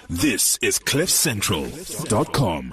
This is CliffCentral.com.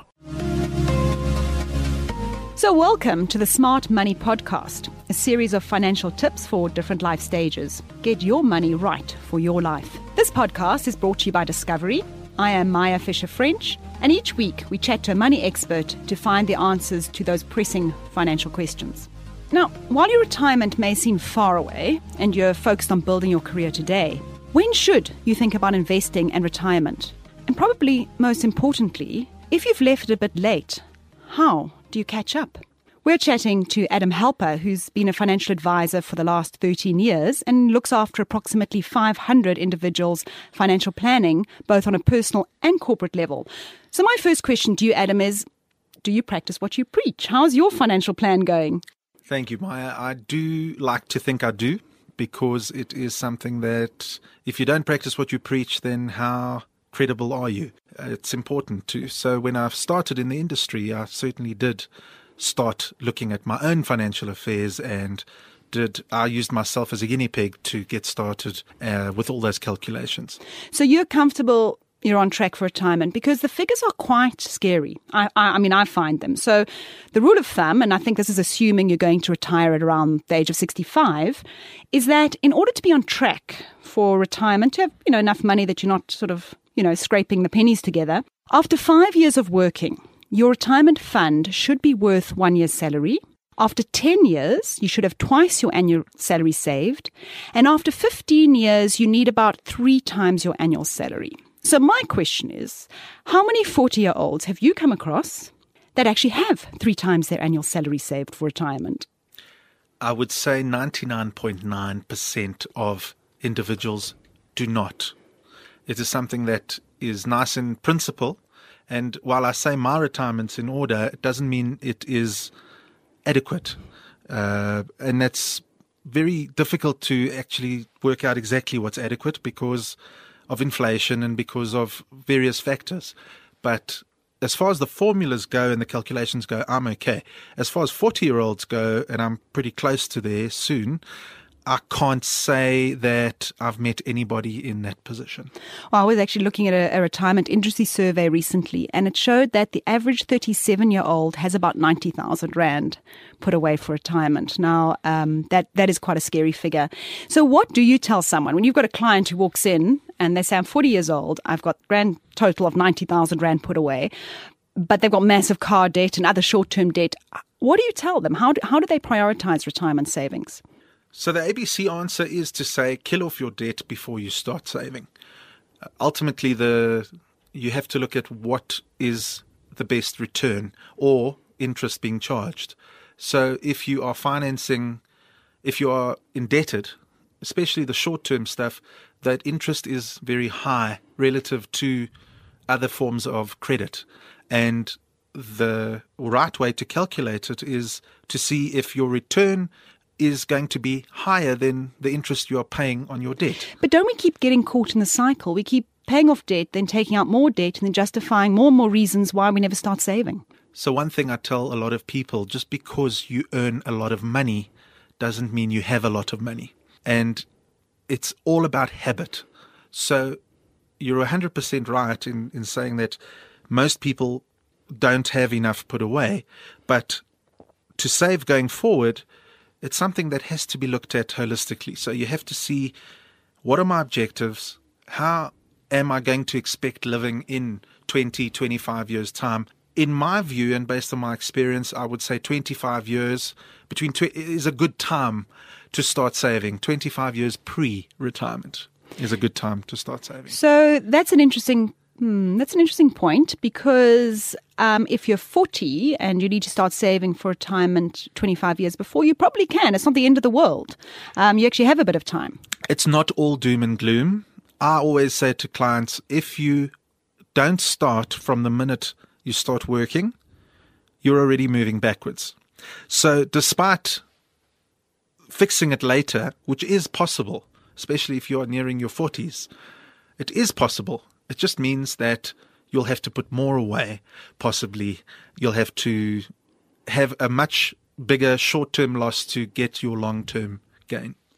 So welcome to the Smart Money Podcast, a series of financial tips for different life stages. Get your money right for your life. This podcast is brought to you by Discovery. I am Maya Fisher-French, and each week we chat to a money expert to find the answers to those pressing financial questions. Now, while your retirement may seem far away and you're focused on building your career today, when should you think about investing and retirement? And probably most importantly, if you've left it a bit late, how do you catch up? We're chatting to Adam Helper, who's been a financial advisor for the last 13 years and looks after approximately 500 individuals' financial planning, both on a personal and corporate level. So my first question to you, Adam, is, do you practice what you preach? How's your financial plan going? Thank you, Maya. I do like to think I do, because it is something that if you don't practice what you preach, then how credible are you? It's important to. So when I started in the industry, I certainly did start looking at my own financial affairs and I used myself as a guinea pig to get started with all those calculations. So you're comfortable you're on track for retirement, because the figures are quite scary. I mean, I find them. So the rule of thumb, and I think this is assuming you're going to retire at around the age of 65, is that in order to be on track for retirement, to have, enough money that you're not sort of, scraping the pennies together, after 5 years of working, your retirement fund should be worth 1 year's salary. After 10 years, you should have twice your annual salary saved. And after 15 years, you need about 3 times your annual salary. So my question is, how many 40-year-olds have you come across that actually have 3 times their annual salary saved for retirement? I would say 99.9% of individuals do not. It is something that is nice in principle. And while I say my retirement's in order, it doesn't mean it is adequate. And that's very difficult to actually work out exactly what's adequate because of inflation and because of various factors. But as far as the formulas go and the calculations go, I'm okay. As far as 40-year-olds go, and I'm pretty close to there soon, I can't say that I've met anybody in that position. Well, I was actually looking at a retirement industry survey recently, and it showed that the average 37-year-old has about 90,000 Rand put away for retirement. Now, that is quite a scary figure. So what do you tell someone when you've got a client who walks in and they say, I'm 40 years old, I've got grand total of 90,000 Rand put away, but they've got massive car debt and other short-term debt. What do you tell them? How do they prioritize retirement savings? So the ABC answer is to say, kill off your debt before you start saving. Ultimately, you have to look at what is the best return or interest being charged. So if you are indebted, especially the short-term stuff, that interest is very high relative to other forms of credit. And the right way to calculate it is to see if your return is going to be higher than the interest you are paying on your debt. But don't we keep getting caught in the cycle? We keep paying off debt, then taking out more debt, and then justifying more and more reasons why we never start saving. So one thing I tell a lot of people, just because you earn a lot of money doesn't mean you have a lot of money. And it's all about habit. So you're 100% right in saying that most people don't have enough put away. But to save going forward, it's something that has to be looked at holistically. So you have to see, what are my objectives? How am I going to expect living in 20, 25 years' time? In my view, and based on my experience, I would say 25 years is a good time to start saving. 25 years pre-retirement is a good time to start saving. So that's an interesting point, because if you're 40 and you need to start saving for retirement 25 years before, you probably can. It's not the end of the world. You actually have a bit of time. It's not all doom and gloom. I always say to clients, if you don't start from the minute you start working, you're already moving backwards. So despite fixing it later, which is possible, especially if you're nearing your 40s, it is possible. It just means that you'll have to put more away. Possibly you'll have to have a much bigger short-term loss to get your long-term gain.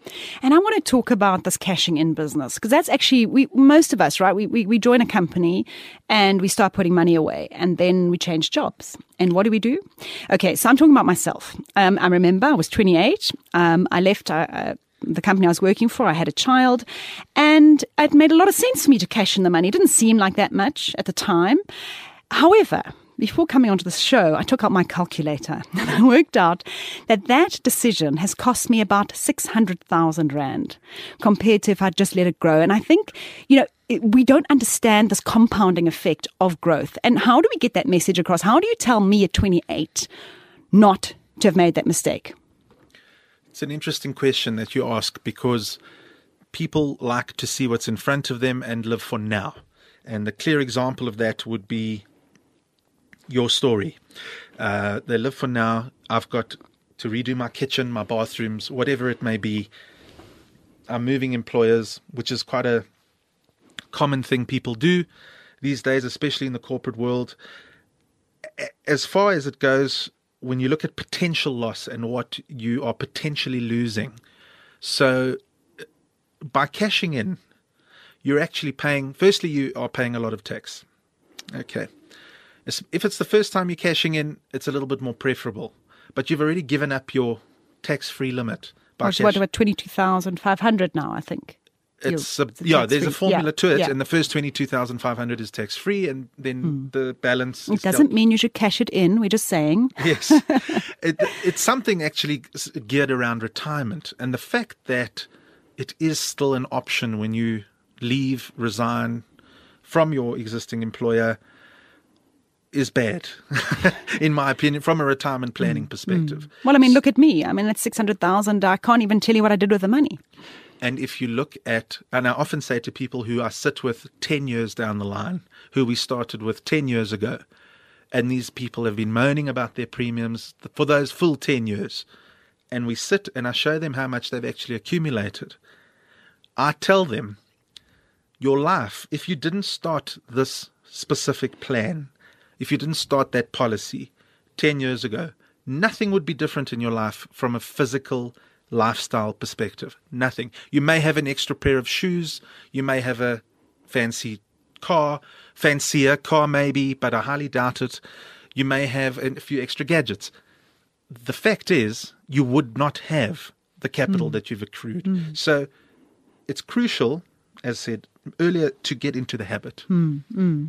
And I want to talk about this cashing in business, because that's actually, most of us, right? We join a company and we start putting money away, and then we change jobs. And what do? Okay, so I'm talking about myself. I remember I was 28. I left the company I was working for. I had a child, and it made a lot of sense for me to cash in the money. It didn't seem like that much at the time. However, before coming onto this show, I took out my calculator and I worked out that decision has cost me about 600,000 Rand compared to if I'd just let it grow. And I think, we don't understand this compounding effect of growth. And how do we get that message across? How do you tell me at 28 not to have made that mistake? It's an interesting question that you ask, because people like to see what's in front of them and live for now. And the clear example of that would be your story. They live for now. I've got to redo my kitchen, my bathrooms, whatever it may be. I'm moving employers, which is quite a common thing people do these days, especially in the corporate world. As far as it goes, when you look at potential loss and what you are potentially losing, so by cashing in, you're actually paying, firstly, you are paying a lot of tax. Okay. If it's the first time you're cashing in, it's a little bit more preferable. But you've already given up your tax-free limit. What about 22,500 now, I think? There's a formula to it, and the first 22,500 is tax-free, and then the balance It doesn't mean you should cash it in, we're just saying. Yes. It's something actually geared around retirement, and the fact that it is still an option when you resign from your existing employer is bad, in my opinion, from a retirement planning perspective. Well, look at me. That's 600,000. I can't even tell you what I did with the money. And if you look at, and I often say to people who I sit with 10 years down the line, who we started with 10 years ago, and these people have been moaning about their premiums for those full 10 years, and we sit and I show them how much they've actually accumulated. I tell them, your life, if you didn't start this specific plan, if you didn't start that policy 10 years ago, nothing would be different in your life from a physical lifestyle perspective. Nothing. You may have an extra pair of shoes. You may have a fancier car maybe, but I highly doubt it. You may have a few extra gadgets. The fact is, you would not have the capital that you've accrued. So it's crucial, as said earlier, to get into the habit. And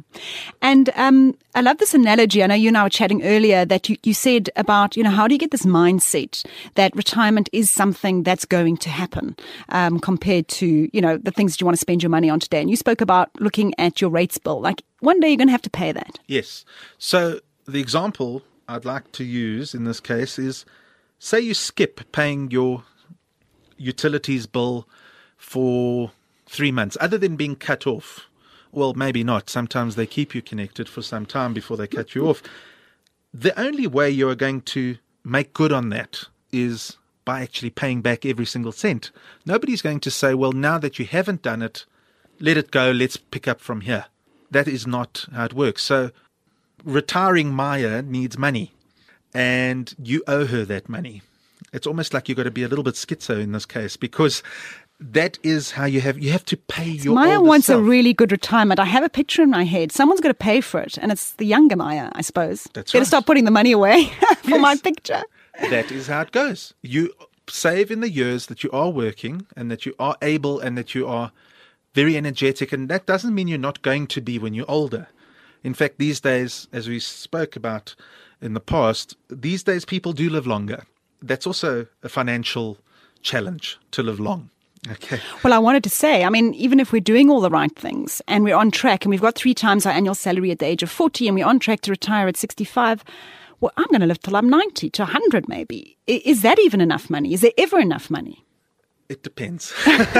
I love this analogy. I know you and I were chatting earlier that you said about, how do you get this mindset that retirement is something that's going to happen compared to, the things that you want to spend your money on today. And you spoke about looking at your rates bill. Like one day you're going to have to pay that. Yes. So the example I'd like to use in this case is, say you skip paying your utilities bill for 3 months, other than being cut off. Well, maybe not. Sometimes they keep you connected for some time before they cut you off. The only way you are going to make good on that is by actually paying back every single cent. Nobody's going to say, well, now that you haven't done it, let it go, let's pick up from here. That is not how it works. So retiring Maya needs money, and you owe her that money. It's almost like you've got to be a little bit schizo in this case, because that is how you have to pay your Maya older wants self. a really good retirement. I have a picture in my head. Someone's got to pay for it, and it's the younger Maya, I suppose. That's Better right. start putting the money away for Yes. my picture. That is how it goes. You save in the years that you are working and that you are able and that you are very energetic, and that doesn't mean you're not going to be when you're older. In fact, these days, as we spoke about in the past, these days people do live longer. That's also a financial challenge, to live long. Okay. Well, I wanted to say, even if we're doing all the right things and we're on track and we've got 3 times our annual salary at the age of 40 and we're on track to retire at 65, well, I'm going to live till I'm 90 to 100 maybe. Is that even enough money? Is there ever enough money? It depends.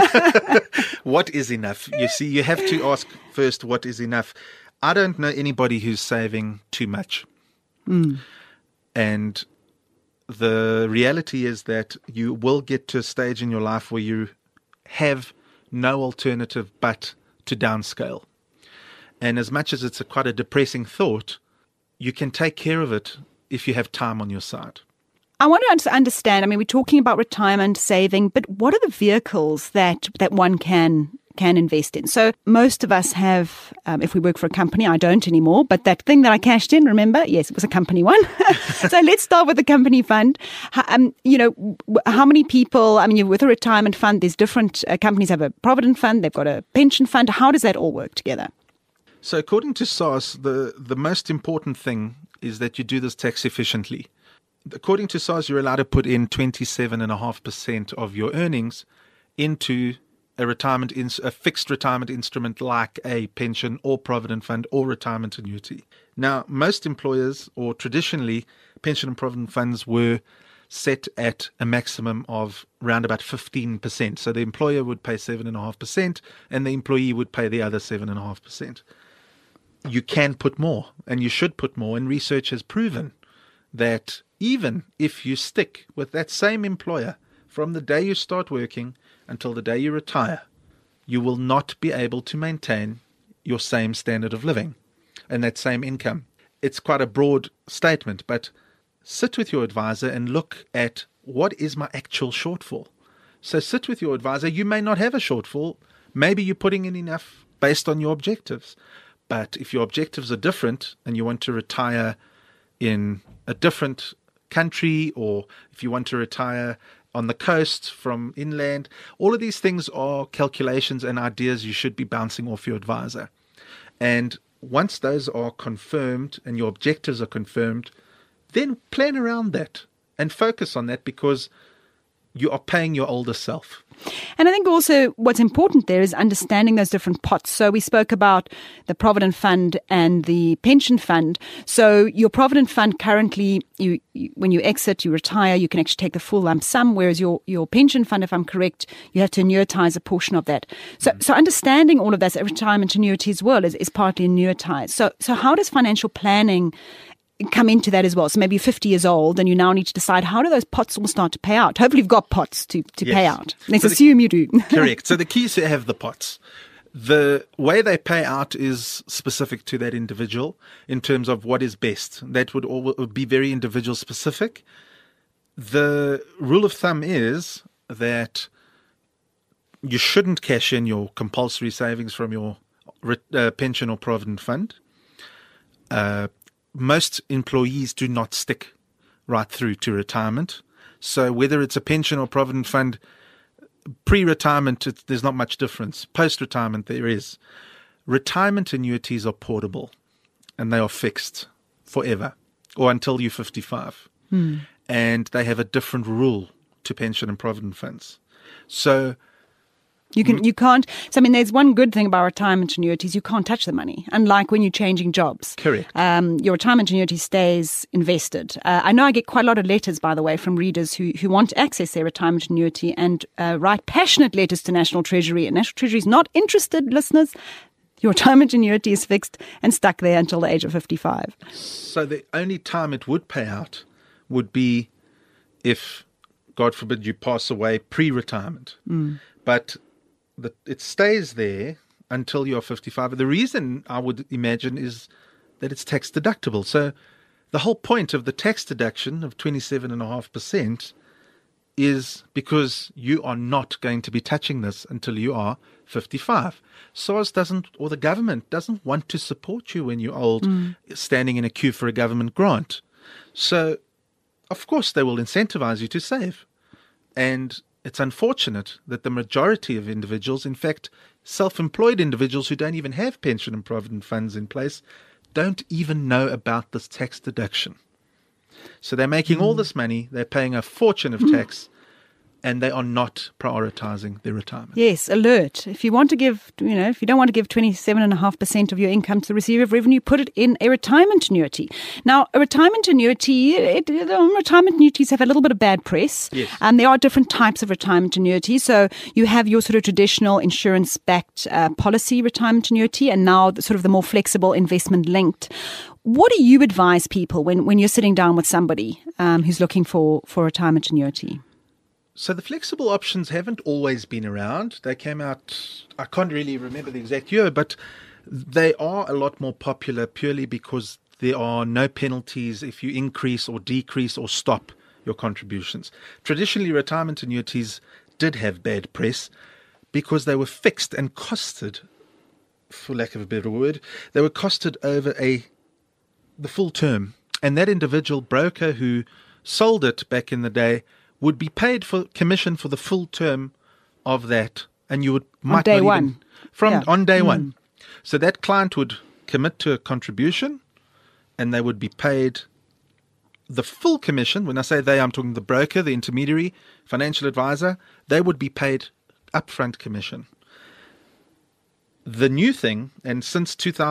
What is enough? You see, you have to ask first what is enough. I don't know anybody who's saving too much. And the reality is that you will get to a stage in your life where you have no alternative but to downscale. And as much as it's quite a depressing thought, you can take care of it if you have time on your side. I want to understand, I mean, we're talking about retirement saving, but what are the vehicles that one can invest in? So most of us have, if we work for a company, I don't anymore, but that thing that I cashed in, remember? Yes, it was a company one. So let's start with the company fund. How many people, I mean, you're with a retirement fund, there's different companies have a provident fund, they've got a pension fund. How does that all work together? So according to SARS, the most important thing is that you do this tax efficiently. According to SARS, you're allowed to put in 27.5% of your earnings into a fixed retirement instrument like a pension or provident fund or retirement annuity. Now, most employers, or traditionally, pension and provident funds were set at a maximum of around about 15%. So the employer would pay 7.5% and the employee would pay the other 7.5%. You can put more, and you should put more, and research has proven that even if you stick with that same employer from the day you start working until the day you retire, you will not be able to maintain your same standard of living and that same income. It's quite a broad statement, but sit with your advisor and look at what is my actual shortfall. So sit with your advisor. You may not have a shortfall. Maybe you're putting in enough based on your objectives. But if your objectives are different and you want to retire in a different country, or if you want to retire on the coast from inland, all of these things are calculations and ideas you should be bouncing off your advisor. And once those are confirmed and your objectives are confirmed, then plan around that and focus on that, because you are paying your older self. And I think also what's important there is understanding those different pots. So we spoke about the Provident Fund and the pension fund. So your Provident Fund currently, you when you exit, you retire, you can actually take the full lump sum, whereas your pension fund, if I'm correct, you have to annuitize a portion of that. So understanding all of that, retirement annuity as well is partly annuitized. So how does financial planning come into that as well? So maybe you're 50 years old and you now need to decide, how do those pots all start to pay out? Hopefully you've got pots to pay out. Let's assume you do. Correct. So the key is to have the pots. The way they pay out is specific to that individual in terms of what is best. That would be very individual specific. The rule of thumb is that you shouldn't cash in your compulsory savings from your pension or provident fund. Most employees do not stick right through to retirement. So whether it's a pension or provident fund, pre-retirement, there's not much difference. Post-retirement, there is. Retirement annuities are portable and they are fixed forever or until you're 55. And they have a different rule to pension and provident funds. So you can't. So I mean, there's one good thing about retirement annuities: you can't touch the money. Unlike when you're changing jobs, correct. Your retirement annuity stays invested. I know I get quite a lot of letters, by the way, from readers who want to access their retirement annuity and write passionate letters to National Treasury. And National Treasury is not interested, listeners. Your retirement annuity is fixed and stuck there until the age of 55. So the only time it would pay out would be if, God forbid, you pass away pre-retirement. But it stays there until you're 55. The reason, I would imagine, is that it's tax deductible. So the whole point of the tax deduction of 27.5% is because you are not going to be touching this until you are 55. SARS doesn't, or the government doesn't want to support you when you're old, standing in a queue for a government grant. So, of course, they will incentivize you to save. And it's unfortunate that the majority of individuals, in fact, self-employed individuals who don't even have pension and provident funds in place, don't even know about this tax deduction. So they're making all this money, they're paying a fortune of tax, and they are not prioritizing their retirement. Yes, alert. If you want to give, if you don't want to give 27.5% of your income to the receiver of revenue, put it in a retirement annuity. Now, a retirement annuity, retirement annuities have a little bit of bad press. Yes. And there are different types of retirement annuities. So you have your sort of traditional insurance-backed policy retirement annuity, and now the more flexible investment-linked. What do you advise people when you're sitting down with somebody who's looking for retirement annuity? So the flexible options haven't always been around. They came out, I can't really remember the exact year, but they are a lot more popular purely because there are no penalties if you increase or decrease or stop your contributions. Traditionally, retirement annuities did have bad press because they were fixed and costed, for lack of a better word, they were costed over the full term. And that individual broker who sold it back in the day would be paid for commission for the full term of that. And you on day one. On day one. So that client would commit to a contribution and they would be paid the full commission. When I say they, I'm talking the broker, the intermediary, financial advisor. They would be paid upfront commission. The new thing, and since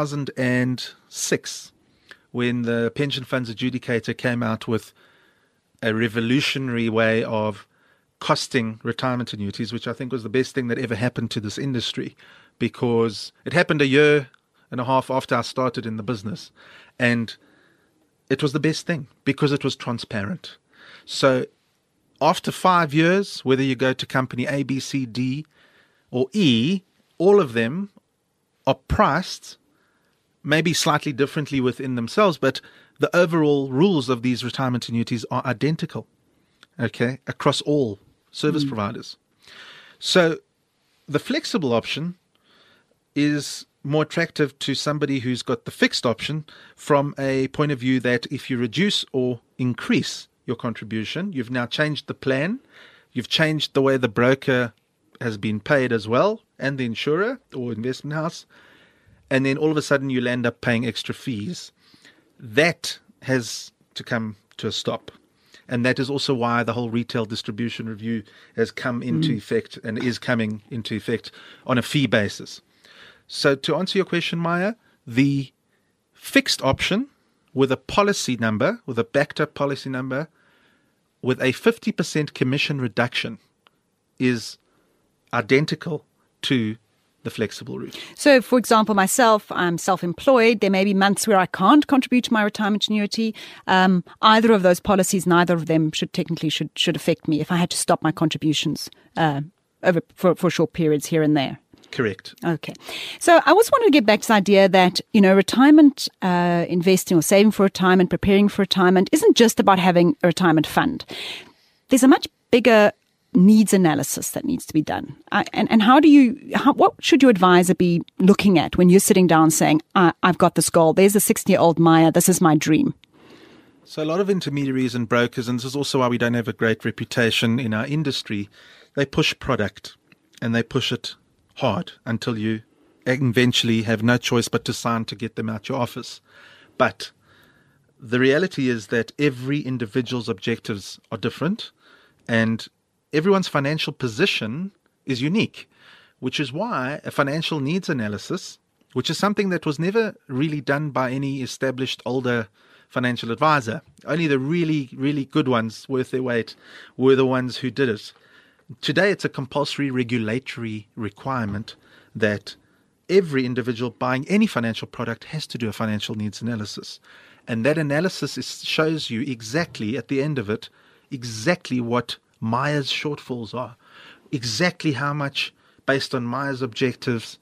2006, when the Pension Funds Adjudicator came out with a revolutionary way of costing retirement annuities, which I think was the best thing that ever happened to this industry, because it happened a year and a half after I started in the business. And it was the best thing because it was transparent. So after 5 years, whether you go to company A, B, C, D, or E, all of them are priced maybe slightly differently within themselves, but the overall rules of these retirement annuities are identical, okay, across all service providers. So the flexible option is more attractive to somebody who's got the fixed option from a point of view that if you reduce or increase your contribution, you've now changed the plan, you've changed the way the broker has been paid as well, and the insurer or investment house, and then all of a sudden you'll end up paying extra fees. That has to come to a stop. And that is also why the whole retail distribution review has come into effect and is coming into effect on a fee basis. So to answer your question, Maya, the fixed option with a policy number, with a backed up policy number, with a 50% commission reduction is identical to the flexible route. So, for example, myself, I'm self-employed. There may be months where I can't contribute to my retirement annuity. Either of those policies, neither of them should affect me if I had to stop my contributions for short periods here and there. Correct. Okay. So I also wanted to get back to the idea that, retirement investing or saving for retirement, preparing for retirement isn't just about having a retirement fund. There's a much bigger needs analysis that needs to be done. And what should your advisor be looking at when you're sitting down saying, I've got this goal, there's a 60-year-old Maya, this is my dream? So a lot of intermediaries and brokers, and this is also why we don't have a great reputation in our industry, they push product and they push it hard until you eventually have no choice but to sign to get them out your office. But the reality is that every individual's objectives are different and everyone's financial position is unique, which is why a financial needs analysis, which is something that was never really done by any established older financial advisor. Only the really, really good ones worth their weight were the ones who did it. Today, it's a compulsory regulatory requirement that every individual buying any financial product has to do a financial needs analysis. And that analysis shows you exactly, at the end of it, exactly what Maya's shortfalls are, exactly how much, based on Maya's objectives,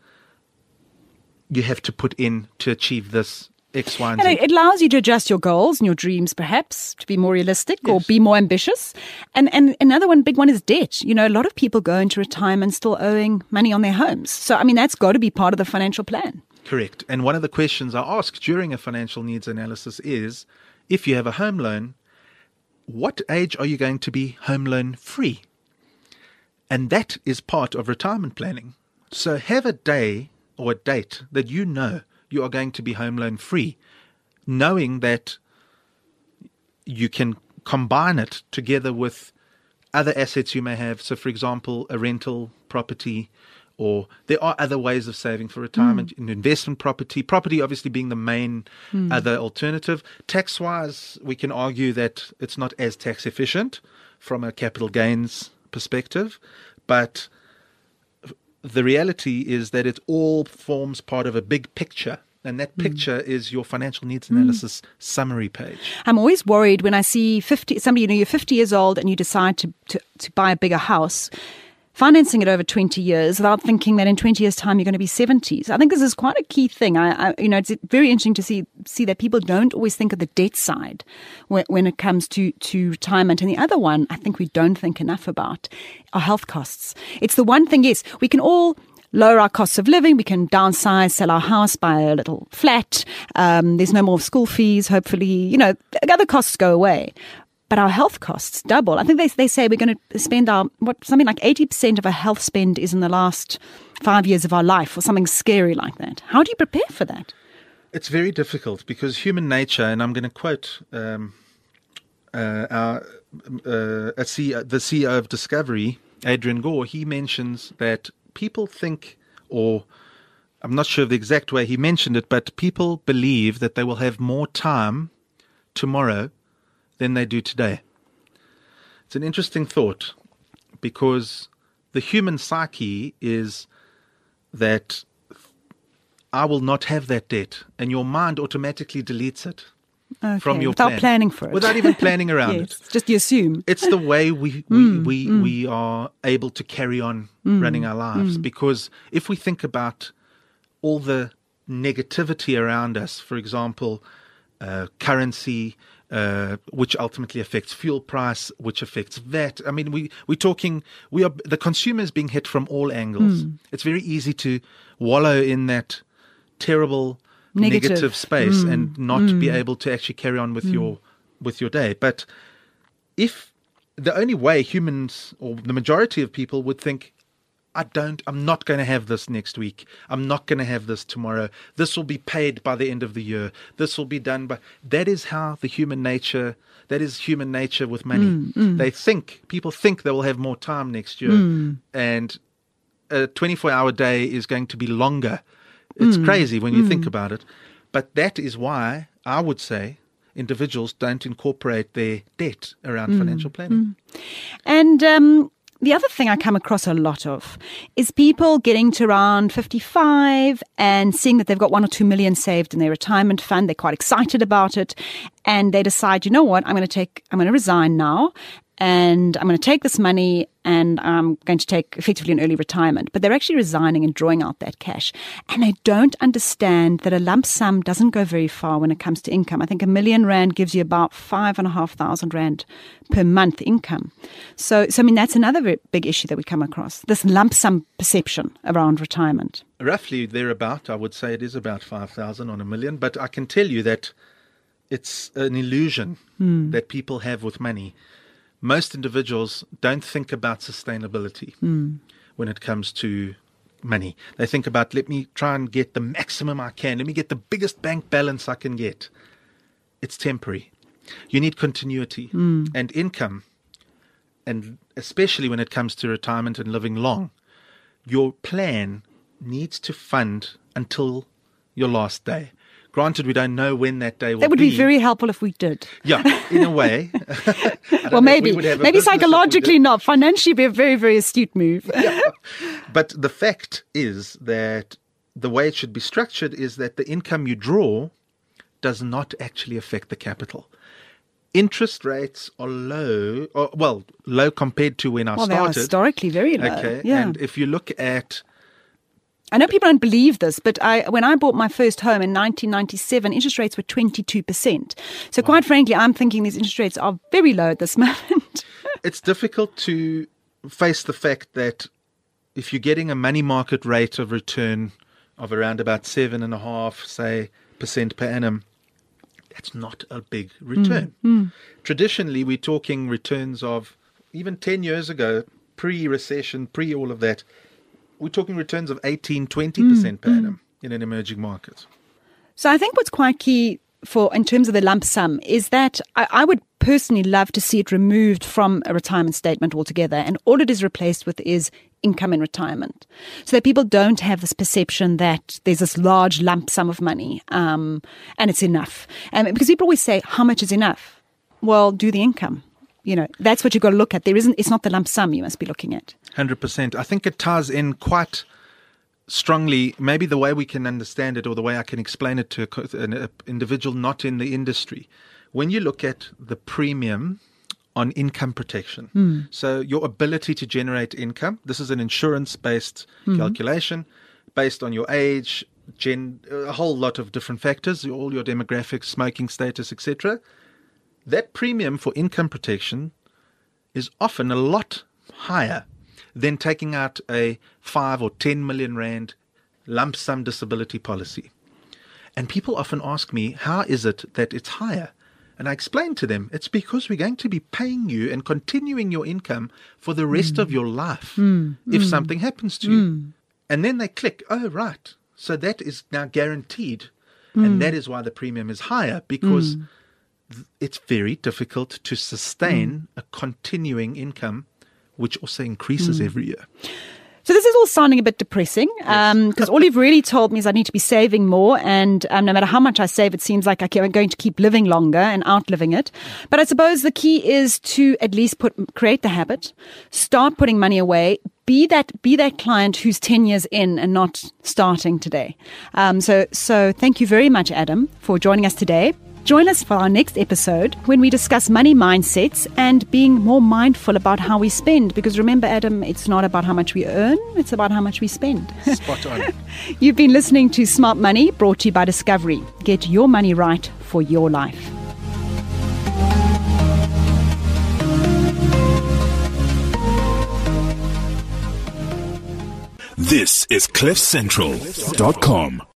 you have to put in to achieve this X, Y, and Z. And it allows you to adjust your goals and your dreams, perhaps, to be more realistic or be more ambitious. And another big one is debt. A lot of people go into retirement still owing money on their homes. So, that's got to be part of the financial plan. Correct. And one of the questions I ask during a financial needs analysis is, if you have a home loan, what age are you going to be home loan free? And that is part of retirement planning. So have a day or a date that you know you are going to be home loan free, knowing that you can combine it together with other assets you may have. So, for example, a rental property, or there are other ways of saving for retirement, in investment property obviously being the main other alternative. Tax-wise, we can argue that it's not as tax efficient from a capital gains perspective, but the reality is that it all forms part of a big picture. And that picture is your financial needs analysis summary page. I'm always worried when I see somebody, you're 50 years old and you decide to buy a bigger house. financing it over 20 years without thinking that in 20 years' time you're going to be 70. So I think this is quite a key thing. It's very interesting to see that people don't always think of the debt side when it comes to retirement. And the other one I think we don't think enough about are health costs. It's the one thing, yes, we can all lower our costs of living, we can downsize, sell our house, buy a little flat. There's no more school fees, hopefully, other costs go away. But our health costs double. I think they say we're going to spend something like 80% of our health spend is in the last 5 years of our life, or something scary like that. How do you prepare for that? It's very difficult because human nature, and I'm going to quote the CEO of Discovery, Adrian Gore. He mentions that people think, or I'm not sure of the exact way he mentioned it, but people believe that they will have more time tomorrow than they do today. It's an interesting thought because the human psyche is that I will not have that debt, and your mind automatically deletes it from your without plan. planning for it. Without even planning around yes, it. Just you assume. It's the way we are able to carry on running our lives. Because if we think about all the negativity around us, for example, currency, which ultimately affects fuel price, which affects VAT. I mean, the consumer is being hit from all angles. It's very easy to wallow in that terrible negative space and not be able to actually carry on with your day. But if the only way humans, or the majority of people, would think, I'm not going to have this next week. I'm not going to have this tomorrow. This will be paid by the end of the year. This will be done by. That is human nature with money. People think they will have more time next year, and a 24-hour day is going to be longer. It's crazy when you think about it. But that is why I would say individuals don't incorporate their debt around financial planning. And the other thing I come across a lot of is people getting to around 55 and seeing that they've got 1 or 2 million saved in their retirement fund. They're quite excited about it. And they decide, you know what, I'm going to resign now. And I'm going to take this money and I'm going to take effectively an early retirement. But they're actually resigning and drawing out that cash. And they don't understand that a lump sum doesn't go very far when it comes to income. I think R1 million gives you about 5,500 Rand per month income. So I mean, that's another very big issue that we come across, this lump sum perception around retirement. Roughly thereabout, I would say it is about 5,000 on R1 million. But I can tell you that it's an illusion that people have with money. Most individuals don't think about sustainability when it comes to money. They think about, let me try and get the maximum I can. Let me get the biggest bank balance I can get. It's temporary. You need continuity and income. And especially when it comes to retirement and living long, your plan needs to fund until your last day. Granted, we don't know when that day will be. That would be very helpful if we did. Yeah, in a way. Well, maybe psychologically not. Financially, it'd be a very, very astute move. Yeah. But the fact is that the way it should be structured is that the income you draw does not actually affect the capital. Interest rates are low, low compared to when I started. They are historically very low. Okay, yeah. And if you look at... I know people don't believe this, but when I bought my first home in 1997, interest rates were 22%. So quite frankly, I'm thinking these interest rates are very low at this moment. It's difficult to face the fact that if you're getting a money market rate of return of around about 7.5% per annum, that's not a big return. Traditionally, we're talking returns of even 10 years ago, pre-recession, pre-all of that, we're talking returns of 18-20% per annum in an emerging market. So I think what's quite key in terms of the lump sum is that I would personally love to see it removed from a retirement statement altogether, and all it is replaced with is income in retirement, so that people don't have this perception that there's this large lump sum of money and it's enough. Because people always say, how much is enough? Well, do the income. That's what you've got to look at. It's not the lump sum you must be looking at. 100%. I think it ties in quite strongly, maybe the way we can understand it or the way I can explain it to an individual not in the industry. When you look at the premium on income protection. So your ability to generate income, this is an insurance-based calculation based on your age, a whole lot of different factors, all your demographics, smoking status, etc. That premium for income protection is often a lot higher than taking out a 5 or 10 million rand lump sum disability policy. And people often ask me, how is it that it's higher? And I explain to them, it's because we're going to be paying you and continuing your income for the rest of your life if something happens to you. And then they click, oh, right. So that is now guaranteed. And that is why the premium is higher, because it's very difficult to sustain a continuing income, which also increases every year. So this is all sounding a bit depressing, because all you've really told me is I need to be saving more, and no matter how much I save, it seems like I'm going to keep living longer and outliving it. But I suppose the key is to at least create the habit, start putting money away, be that client who's 10 years in and not starting today. So thank you very much, Adam, for joining us today. Join us for our next episode when we discuss money mindsets and being more mindful about how we spend. Because remember, Adam, it's not about how much we earn, it's about how much we spend. Spot on. You've been listening to Smart Money, brought to you by Discovery. Get your money right for your life. This is CliffCentral.com.